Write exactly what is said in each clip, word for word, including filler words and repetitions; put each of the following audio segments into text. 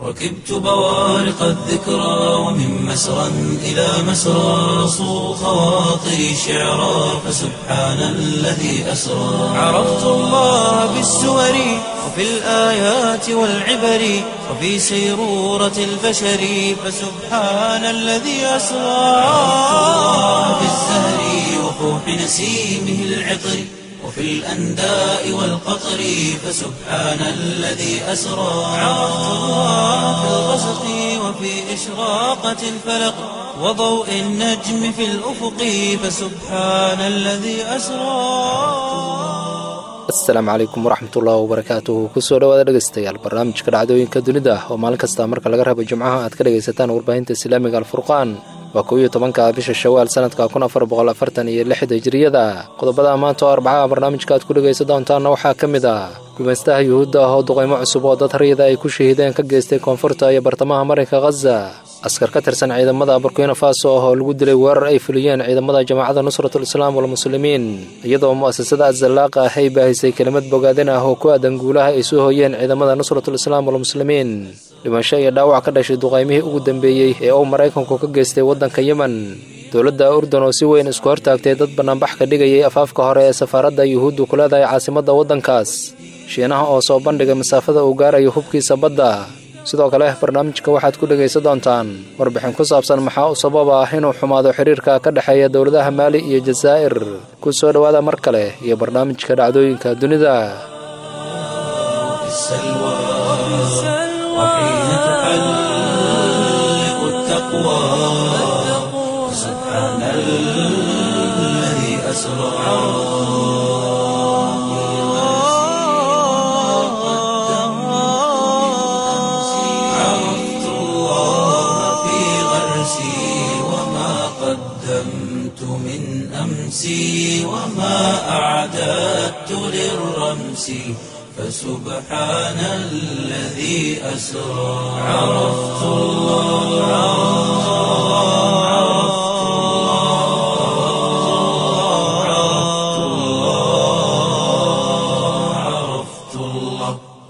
ركبت بوارق الذكرى ومن مسرى إلى مسرى صو خواطري شعرا فسبحان الذي أسرى عرفت الله بالسور وفي الآيات والعبر وفي سيرورة البشر فسبحان الذي أسرى في الزهر وفوح نسيمه العطر وفي الأنداء والقطر فسبحان الذي أسرى عرفت الله في الغسق وفي إشراقة الفلق وضوء النجم في الأفق فسبحان الذي أسرى. asalaamu calaykum waraxmatullaahi wabarakaatuhu kusoo dhawaada dhegaystayaal barnaamijka dhacdooyinka dunida oo maalin kasta marka laga rabo jimcaha aad ka dhegaysataan warbaahinta islaamiga alfurqaan waa kow iyo tobanka bisha shawaal sanadka kun afar boqol afartan iyo lix hijriyada qodobada maanta oo arbacaha barnaamijka aad ku dhegaysan doontaanna waxaa ka mid ah gumaystaha yuhuudda ah oo duqaymo cusub oo dad rayida ay ku shahiideen ka geystay koonfurta iyo bartamaha marinka khaza. askar ka tirsan ciidamada burkina faso oo lagu dilay weerar ay fuliyeen ciidamada jamaacadda nusratul islaam walmuslimiin iyadoo mu'asasada azallaaqa ah ay baahisay kelimad bogaadin ah oo ku aadan guulaha ay soo hooyeen ciidamada nusratul islaam walmuslimiin. dhimasho iyo dhaawac ka dhashay duqaymihii ugu dambeeyey ee uu maraykanku ka geystay waddanka yemen. dowladda urdun oo si weyn isku hortaagtay dad bannaanbax ka dhigayay afaafka hore ee safaaradda yuhuuddu ku leedahay caasimadda waddankaas. shiinaha oo soo bandhigay masaafada uu gaarayo hubkiisa badda. sidoo kale barnaamijka waxaad ku dhegaysan doontaan warbixin ku saabsan maxaa u sabab ah inuu xumaado xiriirka ka dhexeeya dowladaha maali iyo jazaa'ir. ku soo dhowaada mar kale iyo barnaamijka dhacdooyinka dunida. وما أعددت للرمس فسبحان الذي أسرى عرفت الله عرفت الله عرفت الله.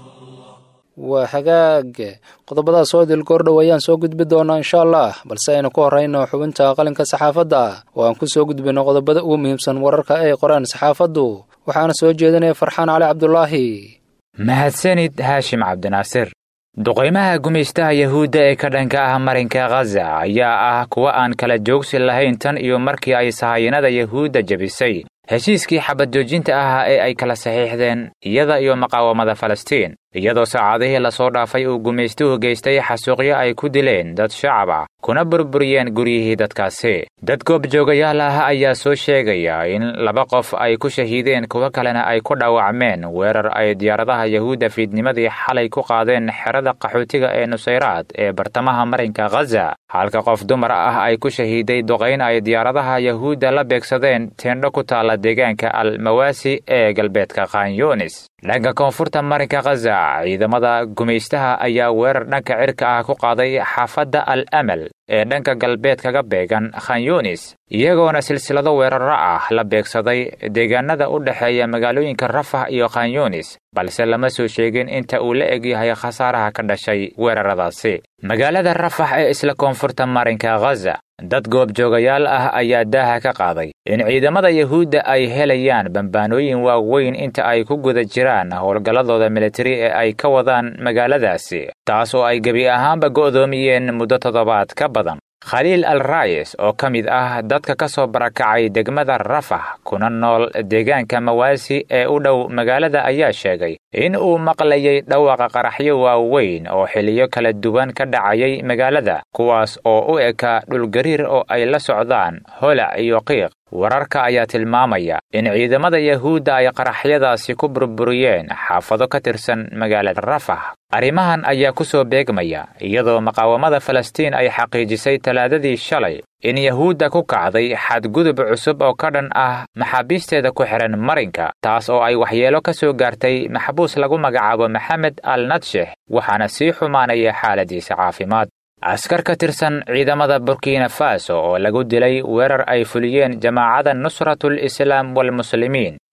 waa hagaag qodobadaas oo dil goordhow ayaan soo gudbi doonaa insha allah, balse aynu ku horrayno xubinta qalinka saxaafadda oo aan ku soo gudbino qodobada ugu muhiimsan wararka ay qoraan saxaafaddu. waxaana soo jeedinaya farxaan cali cabdulaahi. mahadsanid haashim cabdinaasir. duqaymaha gumaystaha yahuudda ee ka dhanka ah marinka khaza ayaa ah kuwa aan kala joogsi lahayn tan iyo markii ay sahayanada yahuudda jebisay heshiiskii xabad joojinta ahaa ee ay kala saxiixdeen iyada iyo muqaawamada falastiin, iyadoo saacadihii lasoo dhaafay uu gumaystuhu geystay xasuuqyo ay ku dileen dad shacab ah kuna burburiyeen guryihii dadkaasi. dad goobjoogayaal ah ayaa soo sheegaya in laba qof ay ku shahiideen kuwo kalena ay ku dhaawacmeen weerar ay diyaaradaha yahuudda fiidnimadii xalay ku qaadeen xerada qaxootiga ee nusayraad ee bartamaha marinka khaza, halka qof dumar ah ay ku shahiiday duqayn ay diyaaradaha yahuudda la beegsadeen teendho ku taala deegaanka al-mawaasi ee galbeedka khan yunis. dhanka koonfurta marinka khaza ciidamada gumaystaha ayaa weerar dhanka cirka ah ku qaaday xaafadda al amal ee dhanka galbeed kaga beegan khan yunis, iyagoona silsilado weeraro ah la beegsaday deegaanada u dhexeeya magaalooyinka rafax iyo khan yunis, balse lama soo sheegin inta uu la eg yahay khasaaraha ka dhashay weeraradaasi. magaalada rafax ee isla koonfurta marinka khaza dad goobjoogayaal ah ayaa daaha ka qaaday in ciidamada yahuudda ay helayaan bambaanooyin waaweyn inta ay ku guda jiraan howlgalladooda militari ee ay ka wadaan magaaladaasi, taas oo ay gebi ahaanba go'doomiyeen muddo toddobaad ka badan. khaliil al raayis oo ka mid ah dadka ka soo barakacay degmada rafax kuna nool deegaanka mawaasi ee u dhow magaalada ayaa sheegay in uu maqlayay dhawaaqa qaraxyo waaweyn oo xiliyo kala duwan ka dhacayay magaalada, kuwaas oo u eka dhulgariir oo ay la socdaan holac iyo qiiq. wararka ayaa tilmaamaya in ciidamada yahuudda ay qaraxyadaasi ku burburiyeen xaafado ka tirsan magaalada rafax. arrimahan ayaa ku soo beegmaya iyadoo muqaawamada falastiin ay xaqiijisay talaadadii shalay in yahuudda ku kacday xadgudub cusub oo ka dhan ah maxaabiisteeda ku xihan marinka, taas oo ay waxyeelo ka soo gaartay maxbuus lagu magacaabo maxamed al nadshex, waxaana sii xumaanaya xaaladiisa caafimaad. askar ka tirsan ciidamada burkina faso oo lagu dilay weerar ay fuliyeen jamaacada nusratul islaam walmuslimiin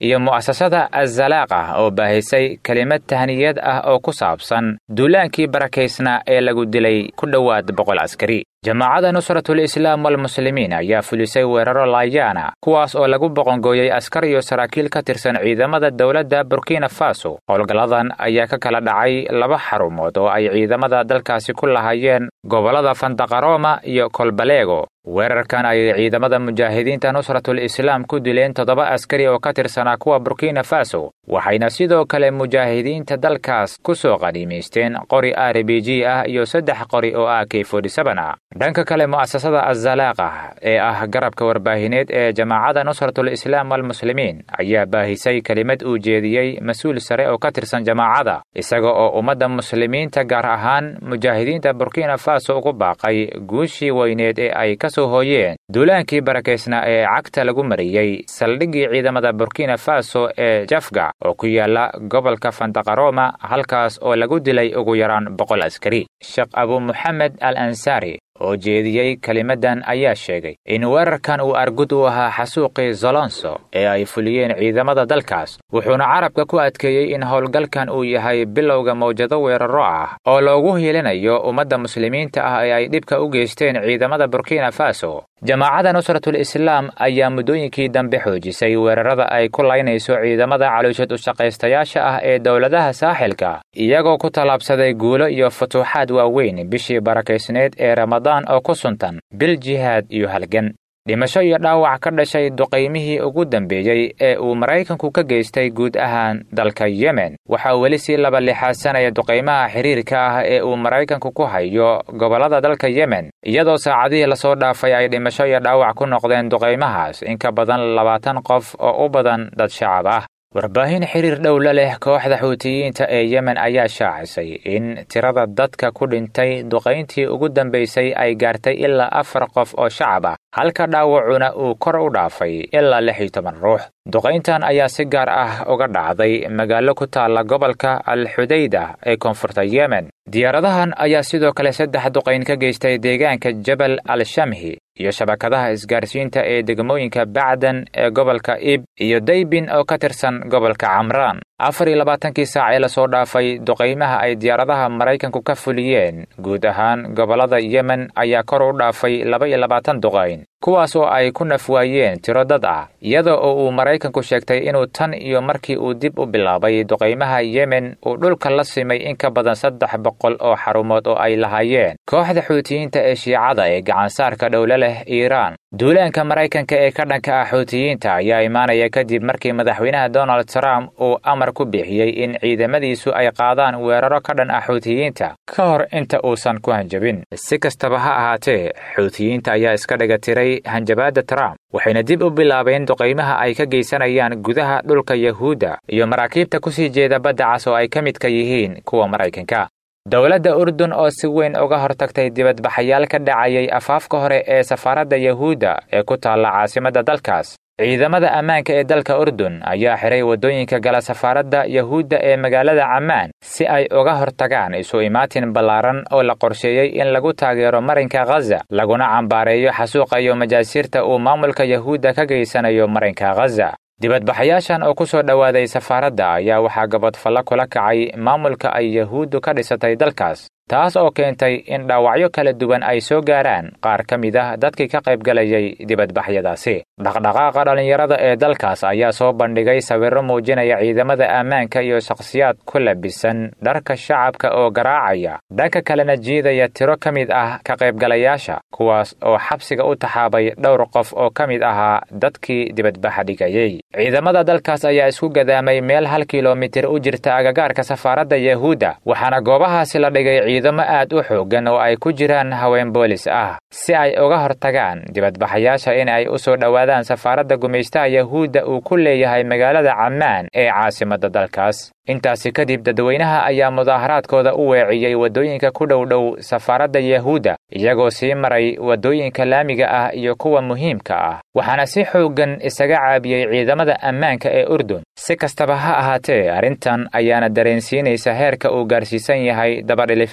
iyo mu'asasada azalaaqa oo baahisay kelimad tahniyad ah oo ku saabsan duulaankii barakaysnaa ee lagu dilay ku dhowaad boqol askari. jamaacada nusratul islaam walmuslimiin ayaa fulisay weeraro laayaana kuwaas oo lagu boqongooyey askar iyo saraakiil ka tirsan ciidamada dowladda burkina faso. howlgalladan ayaa ka kala dhacay laba xarumood oo ay ciidamada dalkaasi ku lahaayeen gobollada fandaqaroma iyo kolbaleego. weerarkan ayay ciidamada mujaahidiinta nusratul islaam ku dileen toddoba askari oo ka tirsanaa kuwa burkina faso, waxayna sidoo kale mujaahidiinta dalkaas ku soo qaniimaysteen qori r b g ah iyo saddex qori oo a k forty seven ah. dhanka kale mu'asasada azalaaqa ee ah garabka warbaahineed ee jamaacada nusratul islaam walmuslimiin ayaa baahisay kelimad uu jeediyey mas-uul sare oo ka tirsan jamaacada, isaga oo ummadda muslimiinta gaar ahaan mujaahidiinta burkina faso ugu baaqay guushii weyneed ee ay ka soo hooyeen duulaankii barakaysnaa ee cagta lagu mariyey saldhiggii ciidamada burkina faso ee jafga oo ku yaala gobolka fandaqaroma, halkaas oo lagu dilay ugu yaraan boqol askari. sheekh abu moxamed al ansaari oo jeediyey kelimadan ayaa sheegay in weerarkan uu argud u ahaa xasuuqii zolonso ee ay fuliyeen ciidamada dalkaas, wuxuuna carabka ku adkeeyey in howlgalkan uu yahay bilowga mawjado weeraro ah oo loogu hiilinayo ummadda muslimiinta ah ee ay dhibka u geysteen ciidamada burkina faso. jamaacada nusratul islaam ayaa muddooyinkii dambe xoojisay weerarada ay ku laynayso ciidamada caloosheed u shaqaystayaasha ah ee dowladaha saaxilka, iyagoo ku tallaabsaday guulo iyo futuuxaad waaweyn bishii barakaysneed ee ramadaan oo ku suntan bil jihaad iyo halgan. dhimasho iyo dhaawac ka dhashay duqaymihii ugu dambeeyey ee uu maraykanku ka geystay guud ahaan dalka yemen waxaa weli sii laba lixaasanaya duqaymaha xiriirka ah ee uu maraykanku ku hayo gobollada dalka yemen, iyadoo saacadihii lasoo dhaafay ay dhimasho iyo dhaawac ku noqdeen duqaymahaas in ka badan labaatan qof oo u badan dad shacab ah. warbaahin xiriir dhow la leh kooxda xuutiyiinta ee yemen ayaa shaacisay in tirada dadka ku dhintay duqayntii ugu dambaysay ay gaartay ilaa afar qof oo shacab ah, halka dhaawacuna uu kor u dhaafay ilaa lix iyo toban ruux. duqayntan ayaa si gaar ah uga dhacday magaalo ku taalla gobolka al-xudayda ee koonfurta yemen. diyaaradahan ayaa sidoo kale saddex duqayn ka geystay deegaanka jabal al-shamhi iyo shabakadaha isgaarsiinta ee degmooyinka bacdan ee gobolka ib iyo daybin oo ka tirsan gobolka camraan. afar iyo labaatankii saac ee lasoo dhaafay duqaymaha ay diyaaradaha maraykanku ka fuliyeen guud ahaan gobollada yemen ayaa kor u dhaafay laba iyo labaatan duqayn, kuwaas oo ay ku nafwaayeen tiro dad ah, iyada oo uu maraykanku sheegtay inuu tan iyo markii uu dib u bilaabay duqaymaha yemen uu dhulka la simay in ka badan saddex boqol oo xarumood oo ay lahaayeen kooxda xuutiyiinta ee shiicada ee gacansaarka dhowle leh iiraan. duulaanka maraykanka ee ka dhanka ah xuutiyiinta ayaa imaanaya kadib markii madaxweynaha donald trump uu amar ku bixiyey in ciidamadiisu ay qaadaan weeraro ka dhan ah xuutiyiinta ka hor inta uusan ku hanjabin. si kastaba ha ahaatee, xuutiyiinta ayaa iska dhiga tiray hanjabaadda trump, waxayna dib u bilaabeen duqaymaha ay ka geysanayaan gudaha dhulka yahuudda iyo maraakiibta ku sii jeeda badda cas oo ay ka midka yihiin kuwa maraykanka. dowladda urdun oo si weyn uga hortagtay dibadbaxayaal ka dhacayay afaafka hore ee safaaradda yahuudda ee ku taalla caasimadda dalkaas. ciidamada ammaanka ee dalka urdun ayaa xiray waddooyinka gala safaaradda yahuudda ee magaalada cammaan si ay uga hortagaan isu imaatin ballaaran oo la qorsheeyey in lagu taageero marinka ghaza, laguna cambaareeyo xasuuqa iyo majaasiirta uu maamulka yahuudda ka geysanayo marinka ghaza. dibadbaxayaashan oo ku soo dhowaaday safaaradda ayaa waxaa gabadfallo kula kacay maamulka ay yahuuddu ka dhisatay dalkaas, taas oo keentay in dhaawacyo kala duwan ay soo gaaraan qaar ka mid ah dadkii ka qaybgalayay dibadbaxyadaasi. dhaqdhaqaaqa dhallinyarada ee dalkaas ayaa soo bandhigay sawirro muujinaya ciidamada ammaanka iyo shakhsiyaad ku labisan dharka shacabka oo garaacaya, dhanka kalena jiidaya tiro ka mid ah ka qaybgalayaasha, kuwaas oo xabsiga u taxaabay dhowr qof oo ka mid ahaa dadkii dibadbaxa dhigayey. ciidamada dalkaas ayaa isku gadaamay meel hal kilomitir u jirta agagaarka safaaradda yahuudda, waxaana goobahaasi la dhigay ciidamo aad u xooggan oo ay ku jiraan haween boolis ah si ay uga hortagaan dibadbaxayaasha in ay u soo dhowaadaan safaaradda gumaystaha yahuudda uu ku leeyahay magaalada cammaan ee caasimadda dalkaas. intaasi kadib dadweynaha ayaa mudaaharaadkooda u weeciyey waddooyinka ku dhow dhow safaaradda yahuudda, iyagoo sii maray waddooyinka laamiga ah iyo kuwa muhiimka ah, waxaana si xooggan isaga caabiyey ciidamada ammaanka ee urdun. si kastaba ha ahaatee, arrintan ayaana dareensiinaysa heerka uu gaarsiisan yahay dabadhilifnimo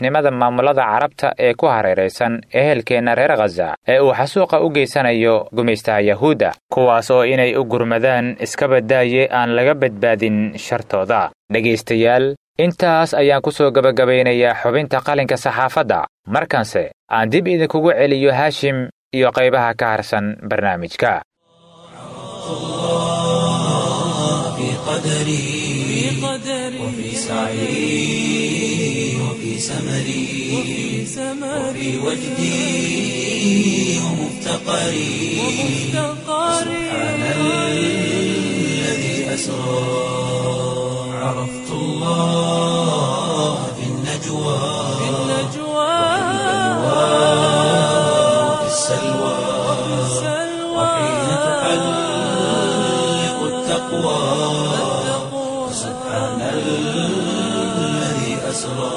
daacadnimada maamulada carabta ee ku hareeraysan ehelkeenna reer khaza ee uu xasuuqa u geysanayo gumaystaha yahuudda kuwaas oo inay u gurmadaan iska badaaye aan laga badbaadin shartooda dhegaystayaal intaas ayaan ku soo gabagabaynayaa xubinta qalinka saxaafadda markanse aan dib idinkugu celiyo haashim iyo qaybaha ka harsan barnaamijka وفي سعي وفي سمري وفي وجدي ومفتقري سبحان الذي أسرى عرفت الله في النجوى وفي السلوى وحين تحلق التقوى سبحان الذي أسرى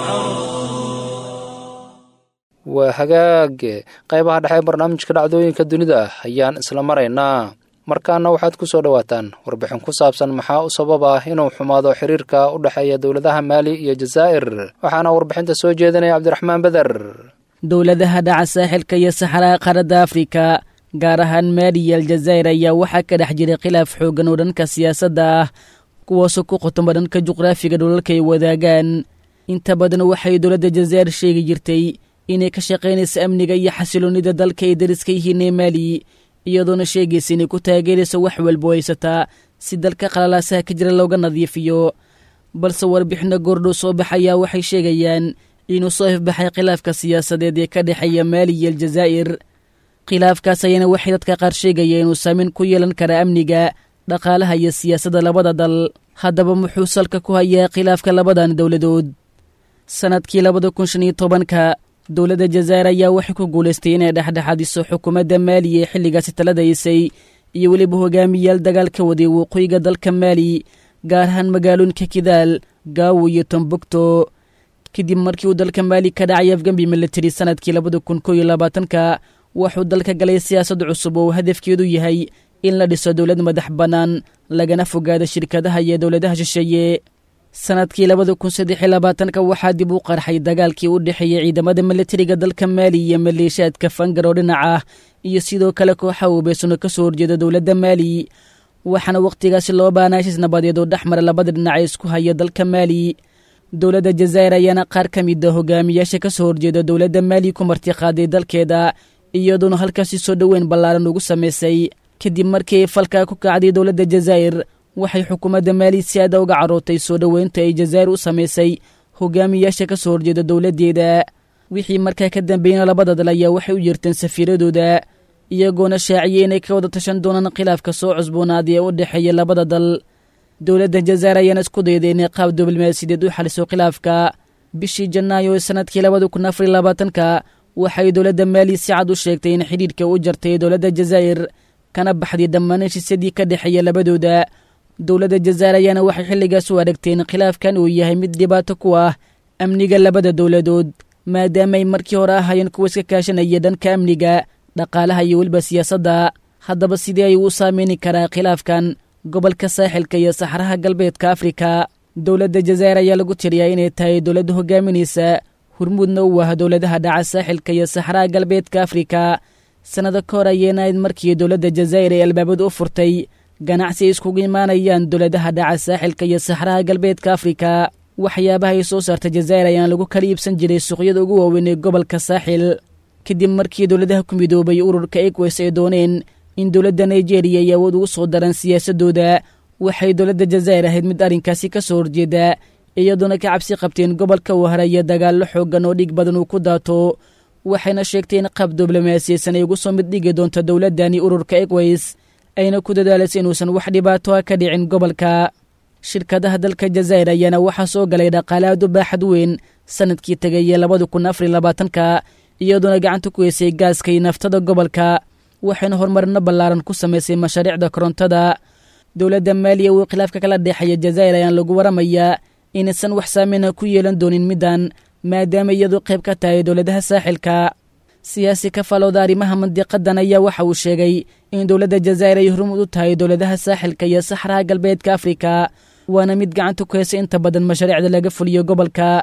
waa hagaag qaybaha dhexe barnaamijka dhacdooyinka dunida ayaan isla maraynaa markaana waxaad ku soo dhawaataan warbixin ku saabsan maxaa u sabab ah inuu xumaado xiriirka u dhexeeya dowladaha Maali iyo Jazaa'ir waxaana warbixinta soo jeedinaya Cabdiraxmaan Badar dowladaha dhaca saaxilka iyo saxaraha qaaradda Afrika gaar ahaan Maali iyo Jazaa'ir ayaa waxaa ka dhex jiray khilaaf xooggan oo dhanka siyaasadda ah kuwaasoo ku qotoma dhanka juqraafiga dhulalka ay wadaagaan inta badan waxay dowladda Jazaa'ir sheegi jirtay inay ka shaqaynayso amniga iyo xasiloonida dalka ay dariska yihiin ee Maali iyadoona sheegaysa inay ku taageerayso wax walba haysataa si dalka qalalaasaha ka jira looga nadiifiyo balse warbixino goordhow soo baxaya waxay sheegayaan inuu soo ifbaxay khilaafka siyaasadeed ee ka dhexeeya Maali iyo Jazaa'ir khilaafkaas ayana waxay dadka qaar sheegayeen inuu saameyn ku yeelan kara amniga dhaqaalaha iyo siyaasadda labada dal haddaba muxuu salka ku hayaa khilaafka labadan dowladood sanadkii labada kun shan iyo tobanka dowladda Jazaa'ir ayaa waxay ku guulaystay inay dhexdhexaadiso xukuumadda Maali ee xilligaasi taladaysay iyo weliba hogaamiyaal dagaal ka waday waqooyiga dalka Maali gaar ahaan magaalooyinka Kidaal Gaawo iyo Tombuktu kadib markii uu dalka Maali ka dhacay afgambi military sanadkii labada kun kow iyo labaatanka wuxuu dalka galay siyaasad cusub oo hadafkeedu yahay in la dhiso dowlad madax bannaan lagana fogaado shirkadaha iyo dowladaha shisheeye sanadkii labada kun saddex iyo labaatanka waxaa dib u qarxay dagaalkii u dhexeeyay ciidamada militariga dalka Maali iyo maleeshiyaadka Fangar oo dhinaca iyo sidoo kale kooxa hubaysan ka soo horjeeda dowladda Maali waxaana waqtigaasi loo baahnaa heshiis nabadeed oo dhexmara labada dhinac ee isku haya dalka Maali dowladda Jazaa'ir ayaana qaar ka mid ah hogaamiyaasha ka soo horjeeda dowladda Maali ku martiqaaday dalkeeda iyadoona halkaasi soo dhaweyn ballaaran ugu sameysay kadib markii falka ku kacday dowladda Jazaa'ir waxay xukuumadda Maali si aad uga carootay soo dhaweynta ay Jazaa'ir u sameysay hogaamiyaasha ka soo horjeeda dowladeeda wixii markaa ka dambeeyay labada dal ayaa waxay u yeerteen safiiradooda iyagoona shaaciyay inay ka wada tashan doonaan khilaafka soo cusboonaaday ee u dhexeeya labada dal dowladda Jazaa'ir ayaana isku dayday inay qaab diblomaasiyadeed u xaliso khilaafka bishii Janaayo ee sanadkii labada kun afar iyo labaatanka waxay dowladda Maali si cad u sheegtay in xiriirka u jartay dowladda Jazaa'ir kana baxday dhammaan heshiisyadii ka dhexeeya labadooda dowladda Jazaa'ir ayaana waxay xilligaas u aragtay in khilaafkan uu yahay mid dhibaato ku ah amniga labada dowladood maadaama ay markii hore ahaayeen kuwa iska kaashanaya dhanka amniga dhaqaalaha iyo weliba siyaasadda haddaba sidee ayuu u saameyni karaa khilaafkan gobolka saaxilka iyo saxaraha galbeedka Afrika dowladda Jazaa'ir ayaa lagu tiriyaa inay tahay dowladda hogaaminaysa hormuudna u ah dowladaha dhaca saaxilka iyo saxaraha galbeedka Afrika sanado ka hor ayayna markii dowladda Jazaa'ir ay albaabada u furtay ganacsi iskugu imaanayaan dowladaha dhaca saaxilka iyo saxaraha galbeedka Afrika waxyaabaha ay soo saartay Jazaa'ir ayaan lagu kala iibsan jiray suuqyada ugu waaweyn ee gobolka saaxil kadib markii dowladaha ku midoobay ururka ECOWAS ay dooneen in dowladda Nigeria ay awood ugu soo daran siyaasadooda waxay dowladda Jazaa'ir ahayd mid arrinkaasi ka soo horjeeda iyadoona ka cabsi qabteen gobolka uu haraya dagaallo xooggan oo dhig badan uu ku daato waxayna sheegtay in qaab diblomaasiyeysan ay ugu soo mid dhigi doonto dowladdani ururka ECOWAS ayna ku dadaalaysa inuusan wax dhibaato ah ka dhicin gobolka shirkadaha dalka Jazaa'ir ayaana waxaa soo galay dhaqaale aad u baaxad weyn sanadkii tagay labada kun afar iyo labaatanka iyadoona gacanta ku heysay gaaska iyo naftada gobolka waxayna horumarino ballaaran ku samaysay mashaariicda korontada dowladda Maali uu khilaafka kala dhexeeya Jazaa'ir ayaan lagu waramayaa inaysan wax saameyn ku yeelan doonin midan maadaama iyadu qayb ka tahay dowladaha saaxilka siyaasi ka falowda arrimaha mandiqadan ayaa waxa uu sheegay in dowladda Jazaa'ir ay hormuud u tahay dowladaha saaxilka iyo saxaraha galbeedka Afrika waana mid gacanta ku heysay inta badan mashaariicda laga fuliyo gobolka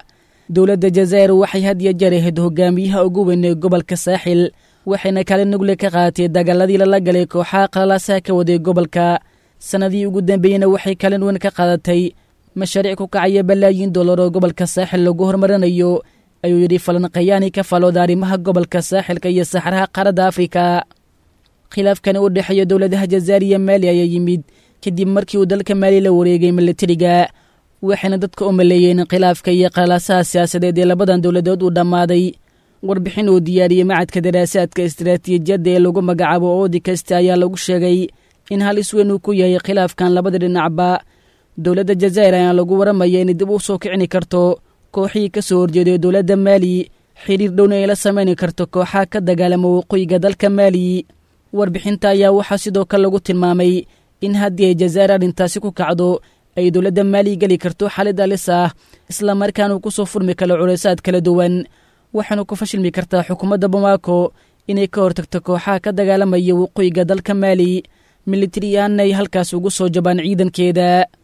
dowladda jazaa'ir waxay had iyo jeer ahayd hogaamiyaha ugu weyn ee gobolka saaxil waxayna kaalin nugle ka qaadatay dagaaladii lala galay kooxaha qalalaasaha ka waday gobolka sannadii ugu dambeeyeyna waxay kaalin weyn ka qaadatay mashaariic ku kacaya balaayiin dollar oo gobolka saaxil lagu horumarinayo ayuu yidhi falanqayaani ka falooda arrimaha gobolka saaxilka iyo saxaraha qaaradda afrika khilaafkani u dhexeeya dowladaha jazaa'ir iyo maali ayaa yimid kadib markii uu dalka maali la wareegay milatariga waxayna dadka u maleeyeen khilaafka iyo qalalaasaha siyaasadeed ee labadan dowladood uu dhammaaday warbixin uu diyaariyey macadka daraasaadka istiraatiijiyadda ee lagu magacaabo oodi kasta ayaa lagu sheegay in halis weyn uu ku yahay khilaafkan labada dhinacba dowladda jazaa'ir ayaa lagu waramaya inay dib u soo kicini karto kooxihii ka soo horjeeday dowladda maali xiriir dhowna ay la samayni karto kooxaha ka dagaalama waqooyiga dalka maali warbixinta ayaa waxaa sidoo kale lagu tilmaamay in haddii ay jazaa'ir arrintaasi ku kacdo ay dowladda maali geli karto xaalid halis ah isla markaana uu ku soo furmi karo culaysaad kala duwan waxaana ku fashilmi kartaa xukuumadda bamaako inay ka hortagto kooxaha ka dagaalamaya waqooyiga dalka maali militari ahaanna ay halkaas ugu soo jabaan ciidankeeda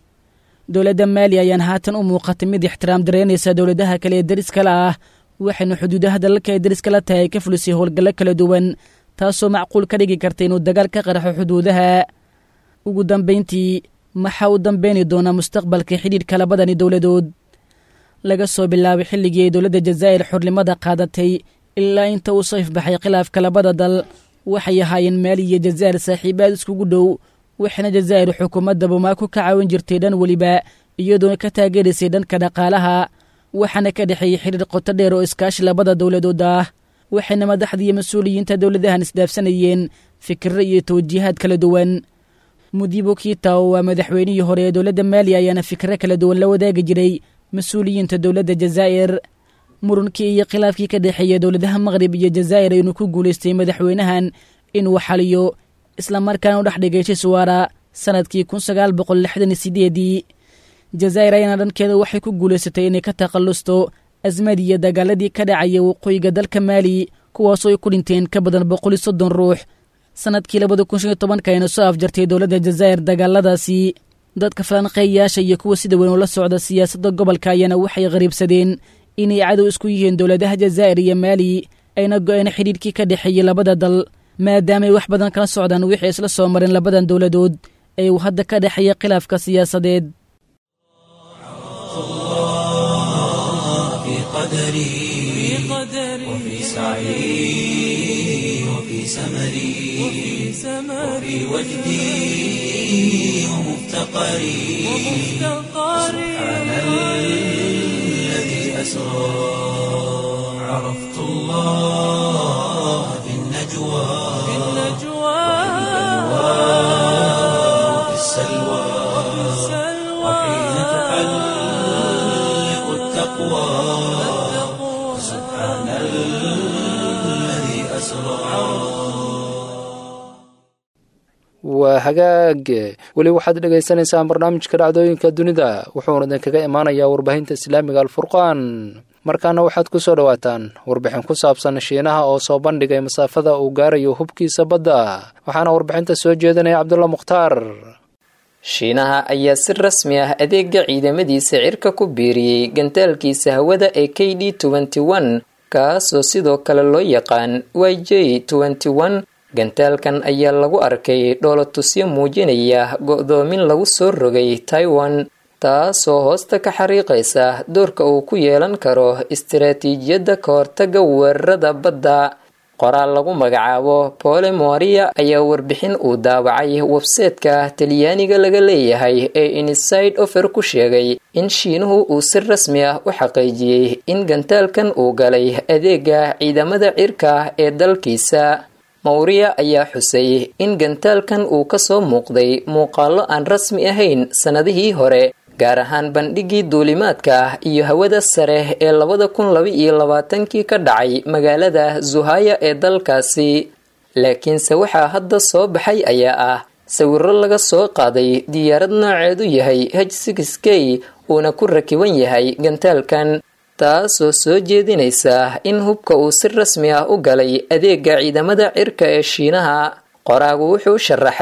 dowladda maali ayaan haatan u muuqatay mid ixtiraam dareynaysa dowladaha kale ee dariskala ah waxayna xuduudaha dalalka ee dariskala tahay ay ka fulisay howlgallo kala duwan taasoo macquul ka dhigi karta inuu dagaal ka qaraxo xuduudaha ugu dambayntii maxaa u dambeyni doonaa mustaqbalka xidhiidhka labadani dowladood laga soo bilaabay xilligii ay dowladda jazaa'ir xornimada qaadatay ilaa inta uu soo ifbaxay khilaafka labada dal waxay ahaayeen maali iyo jazaa'ir saaxiibaad iskugu dhow waxayna jazaa'ir xukuumadda bamaako ka caawin jirtay dhan weliba iyadoona ka taageeraysay dhanka dhaqaalaha waxaana ka dhexeeyey xidhiir qoto dheer oo iskaashi labada dowladood ah waxayna madaxda iyo mas-uuliyiinta dowladahan isdhaafsanayeen fikirro iyo tawjiihaad kala duwan mudibo kiita oo waa madaxweynihii hore ee dowladda maali ayaana fikirro kala duwan la wadaagi jiray mas-uuliyiinta dowladda jazaa'ir murunkii iyo khilaafkii ka dhexeeya dowladaha maqrib iyo jazaa'ir aynu ku guulaystay madaxweynahan inuu xaliyo islamarkaana u dhex dhigay shiswaara sannadkii kun sagaal boqol lixdan iyo sideedii jazaa'ir ayaana dhankeeda waxay ku guulaysatay inay ka takhallusto asmadii iyo dagaaladii ka dhacaya waqooyiga dalka maali kuwaasoo ay ku dhinteen ka badan boqol iyo soddon ruux sannadkii labada kun shan iyo tobanka ayna soo afjartay dowladda jazaa'ir dagaaladaasi dadka falanqeeyayaasha iyo kuwa sida weyn ula socda siyaasadda gobolka ayaana waxay qariibsadeen inay cadow isku yihiin dowladaha jazaa'ir iyo maali ayna go-een xidhiidhkii ka dhexeeyey labada dal maadaamaay wax badan kala socdaan wixii isla soo mareen labadan dowladood ee uu hadda ka dhexeeya khilaafka siyaasadeed وفي سعي وفي سمري وفي وجدي ومفتقري سبحان الذي أسرى عرفت الله في النجوى وفي السلوى وحين تحلق التقوى سبحان الذي أسرى waa hagaag weli waxaad dhegaysanaysaan barnaamijka dhacdooyinka dunida wuxuuna idinkaga imaanayaa warbaahinta islaamiga alfurqaan markaana waxaad ku soo dhowaataan warbixin ku saabsan shiinaha oo soo bandhigay masaafada uu gaarayo hubkiisa badda waxaana warbixinta soo jeedinaya cabdulla mukhtaar shiinaha ayaa si rasmi ah adeega ciidamadiisa cirka ku biiriyey gantaalkiisa hawada ee k d twenty one kaasoo sidoo kale loo yaqaan y j twenty one gantaalkan ayaa lagu arkay dhoolotusyo muujinaya go'doomin lagu soo rogay taiwan taasoo hoosta ka xariiqaysa doorka uu ku yeelan karo istiraatiijiyadda ka hortaga weerarada badda qoraal lagu magacaabo pole moria ayaa warbixin uu daawacay websaytka talyaaniga laga leeyahay ee inside offer ku sheegay in shiinuhu uu si rasmi ah u xaqiijiyey in gantaalkan uu galay adeega ciidamada cirka ee dalkiisa mawriya ayaa xusay in gantaalkan uu ka soo muuqday muuqaallo aan rasmi ahayn sannadihii hore gaar ahaan bandhigii duulimaadka iyo hawada sare ee labada kun laba iyo labaatankii ka dhacay magaalada zuhaya ee dalkaasi laakiinse waxaa hadda soo baxay ayaa ah sawirro laga soo qaaday diyaarad nooceedu yahay h six k uuna ku rakiban yahay gantaalkan taasoo soo jeedinaysa in hubka uu si rasmi ah u galay adeega ciidamada cirka ee shiinaha qoraagu wuxuu sharaxay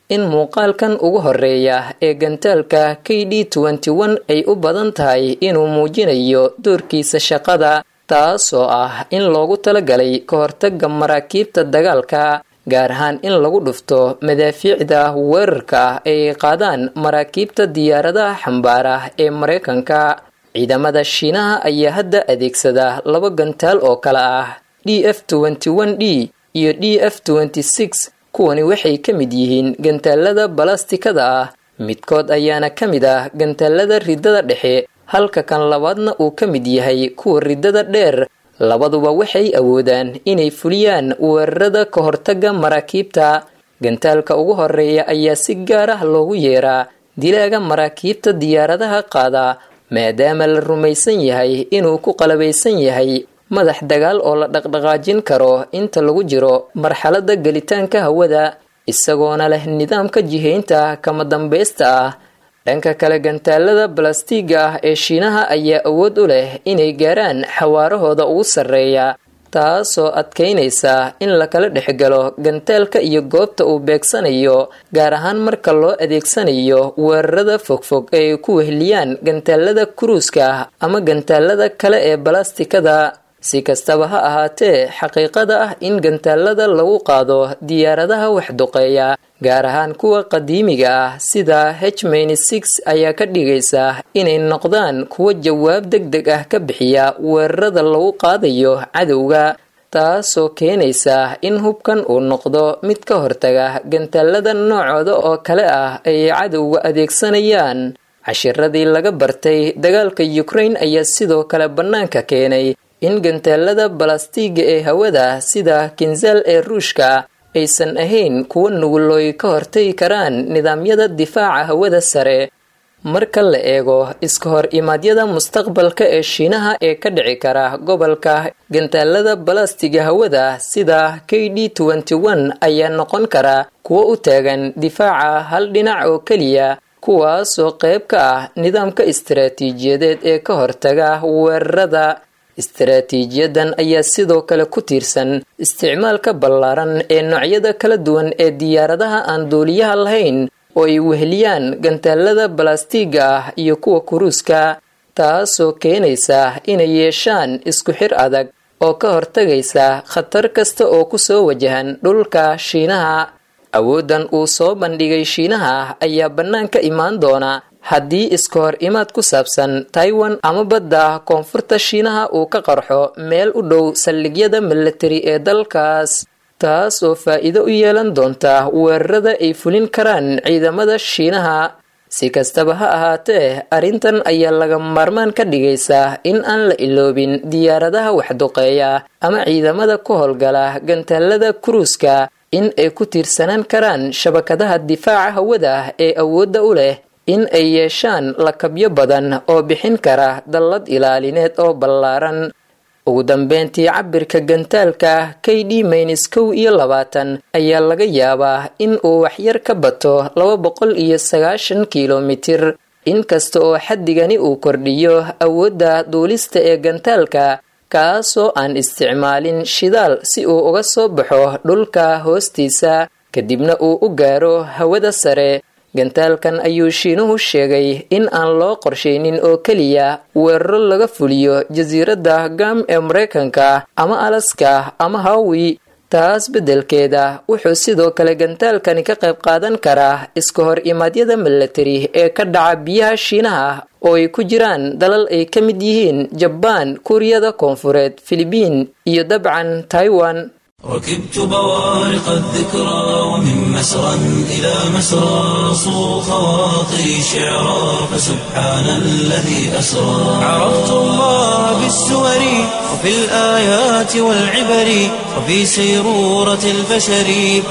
in muuqaalkan ugu horeeya ee gantaalka K D twenty one ay u badan tahay inuu muujinayo doorkiisa shaqada, taasoo ah in loogu talagalay ka hortagga maraakiibta dagaalka, gaar ahaan in lagu dhufto madaafiicda weerarka ay qaadaan maraakiibta diyaaradaha xambaara ee Mareykanka. ciidamada Shiinaha ayaa hadda adeegsada laba gantaal oo kala ah D F twenty-one D iyo D F twenty-six. kuwani waxay ka mid yihiin gantaalada balastikada ah, midkood ayaana ka mid ah gantaalada ridada dhexe, halka kan labaadna uu ka mid yahay kuwa ridada dheer. labaduba waxay awoodaan inay fuliyaan weerarada ka hortagga maraakiibta. gantaalka ugu horeeya ayaa si gaar ah loogu yeeraa dilaaga maraakiibta diyaaradaha qaada, maadaama la rumaysan yahay inuu ku qalabaysan yahay madax dagaal oo la dhaqdhaqaajin karo inta lagu jiro marxaladda gelitaanka hawada, isagoona leh nidaamka jihaynta kama dambaysta ah. dhanka kale gantaalada balastiga ah ee Shiinaha ayaa awood u leh inay gaaraan xawaarahooda ugu sarreeya, taasoo adkeynaysa in la kala dhexgalo gantaalka iyo goobta uu beegsanayo, gaar ahaan marka loo adeegsanayo weerarada fogfog ee ku weheliyaan gantaalada kuruuska ama gantaalada kale ee balastikada. si kastaba ha ahaatee, xaqiiqada ah in gantaalada lagu qaado diyaaradaha wax duqeeya, gaar ahaan kuwa qadiimiga ah sida H six ayaa ka dhigaysa inay noqdaan kuwa jawaab degdeg ah ka bixiya weerarada lagu qaadayo cadowga, taasoo keenaysa in hubkan uu noqdo mid ka hortaga gantaalada noocooda oo kale ah ay cadowga adeegsanayaan. cashiradii laga bartay dagaalka Ukraine ayaa sidoo kale bannaanka keenay in gantaalada balastiga ee hawada sida Kinzhal ee Ruushka aysan ahayn kuwa nugulooy ka hortagi karaan nidaamyada difaaca hawada sare. marka la eego iska hor imaadyada mustaqbalka ee Shiinaha ee ka dhici kara gobolka, gantaalada balastiga hawada sida K D twenty one ayaa noqon kara kuwa u taagan difaaca hal dhinac oo keliya, kuwaasoo qayb ka ah nidaamka istiraatiijiyadeed ee ka hortaga weerarada. istiraatiijiyadan ayaa sidoo kale ku tiirsan isticmaalka ballaaran ee noocyada kala duwan ee diyaaradaha aan duuliyaha lahayn oo ay weheliyaan gantaalada balastiga ah iyo kuwa kuruuska, taasoo keenaysa inay yeeshaan isku xir adag oo ka hortagaysa khatar kasta oo ku soo wajahan dhulka Shiinaha. awoodan uu soo bandhigay Shiinaha ayaa bannaanka imaan doona haddii iska hor imaad ku saabsan Taiwan ama badda koonfurta Shiinaha uu ka qarxo meel u dhow saldhigyada military ee dalkaas, taas oo faa'iido u yeelan doonta weerarada ay fulin karaan ciidamada Shiinaha. si kastaba ha ahaatee, arrintan ayaa laga maarmaan ka dhigaysa in aan la iloobin diyaaradaha wax duqeeya ama ciidamada ku howlgala gantaalada kuruuska in ay ku tiirsanaan karaan shabakadaha difaaca hawada ee awoodda u leh in ay yeeshaan lakabyo badan oo bixin kara dallad ilaalineed oo ballaaran. ugu dambeyntii, cabirka gantaalka K D kow iyo labaatan ayaa laga yaabaa in uu waxyar ka bato laba boqol iyo sagaashan kiilomitir, inkasta oo xaddigani uu kordhiyo awoodda duulista ee gantaalka, kaasoo aan isticmaalin shidaal si uu uga soo baxo dhulka hoostiisa kadibna uu u gaaro hawada sare. gantaalkan ayuu Shiinuhu sheegay in aan loo qorsheynin oo keliya weeraro laga fuliyo jasiiradda Guam ee Mareykanka ama Alaska ama Hawaii, taas beddelkeeda wuxuu sidoo kale gantaalkani ka qayb qaadan karaa iska hor imaadyada military ee ka dhaca biyaha Shiinaha oo ay ku jiraan dalal ay ka mid yihiin Jabaan, Kuuriyada Koonfureed, Filibiin iyo dabcan Taiwan. ركبت بوارق الذكرى ومن مسرى إلى مسرى صو خواطري شعرا فسبحان الذي أسرى. عرفت الله بالسور وفي الآيات والعبر وفي سيرورة البشر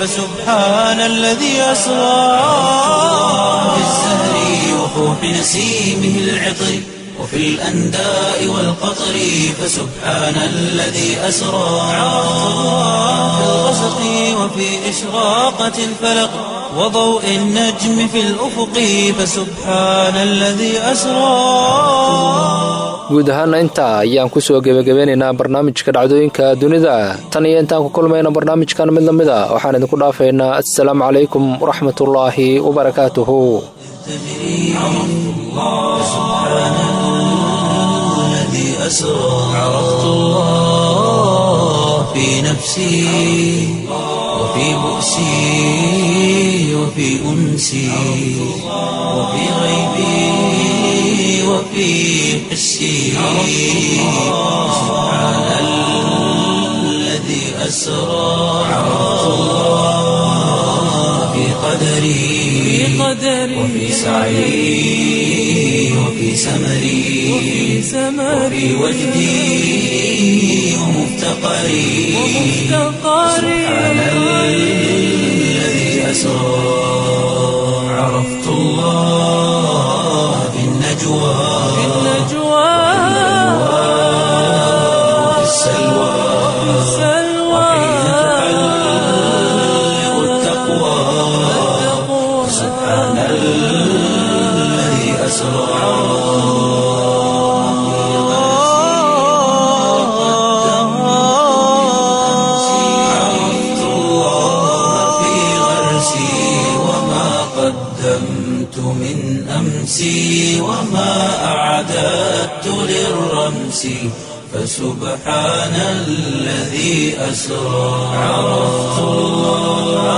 فسبحان الذي أسرى. في الزهر وفوح نسيمه العطر وفي الأنداء والقطر فسبحان الذي أسرى. في الغسق وفي إشراقة الفلق وضوء النجم في الأفق فسبحان الذي أسرى. guud ahaana intaa ayaan ku soo gebagabeynaynaa barnaamijka dhacdooyinka dunida tan iyo intaan ku kulmayna barnaamijkan mid lamid a waxaan idinku dhaafaynaa assalaamu calaykum waraxmatullaahi wabarakaatuhu عرفت الله في نفسي وفي بؤسي وفي أنسي وفي غيبي وفي حسي سبحان الذي أسرى عرفت الله في قدري وفي سعي وفي سمري وفي وجدي ومفتقري سبحان الذي أسرى عرفت الله في النجوى وفي السلوى وحين تحلق التقوى سبحان الذي أسرى أمسي وما أعددت للرمس فسبحان الذي أسرى عرفت الله